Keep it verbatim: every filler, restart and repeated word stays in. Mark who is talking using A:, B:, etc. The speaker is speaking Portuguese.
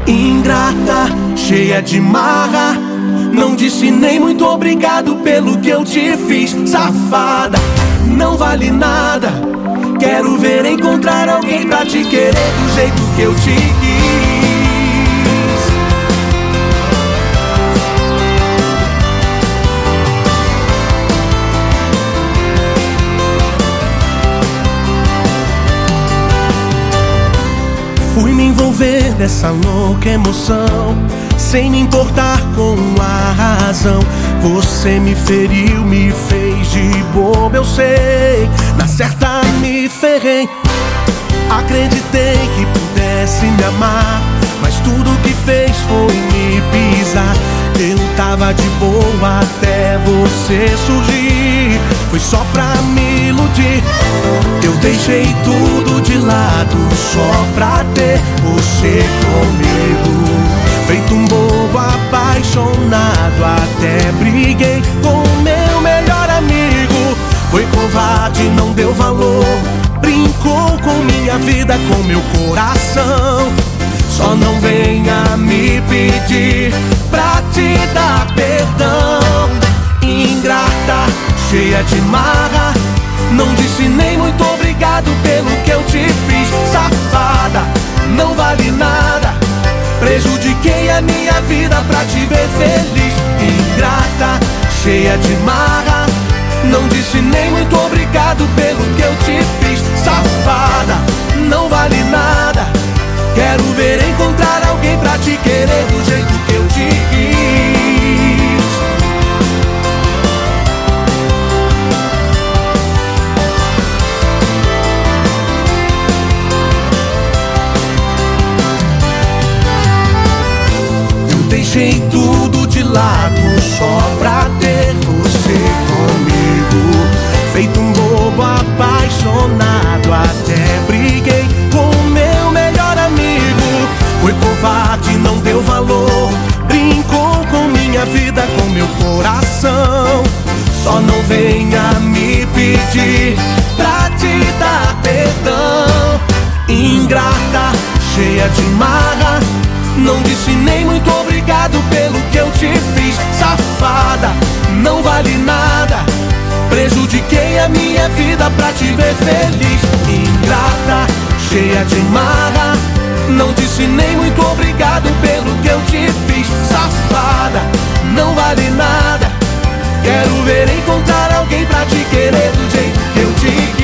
A: Ingrata, cheia de marra, não disse nem muito obrigado pelo que eu te fiz. Safada, não vale nada. Quero ver encontrar alguém pra te querer do jeito que eu te quis. Fui me envolver nessa louca emoção, sem me importar com a razão. Você me feriu, me fez de bobo, eu sei. Na certa me ferrei. Acreditei que pudesse me amar, mas tudo que fez foi me pisar. Eu tava de boa até você surgir. Foi só pra me iludir. Eu deixei tudo de lado só pra ter você comigo. Feito um bobo apaixonado, até briguei com o meu melhor amigo. Foi covarde, não deu valor, brincou com minha vida, com meu coração. Só não venha me pedir pra te dar perdão. Ingrata, cheia de marra, não disse nem muito obrigado pelo que eu te fiz. Safada, não vale nada. Prejudiquei a minha vida pra te ver feliz. Ingrata, cheia de marra, não disse nem muito obrigado pelo que eu te fiz. Safada, não vale nada. Quero ver encontrar alguém pra te querer do jeito que eu te quis. Eu deixei tudo de lado só pra ter você comigo. Feito um bobo apaixonado, até briguei com o meu melhor amigo. Foi covarde, não deu valor, brincou com minha vida, com meu coração. Só não venha me pedir pra te dar perdão. Ingrata, cheia de marra, não disse nem muito obrigado pelo que eu te fiz. Safada, não vale nada. Prejudiquei a minha vida pra te ver feliz. Ingrata, cheia de marra, não disse nem muito obrigado pelo que eu te fiz. Safada, não vale nada. Quero ver encontrar alguém pra te querer do jeito que eu te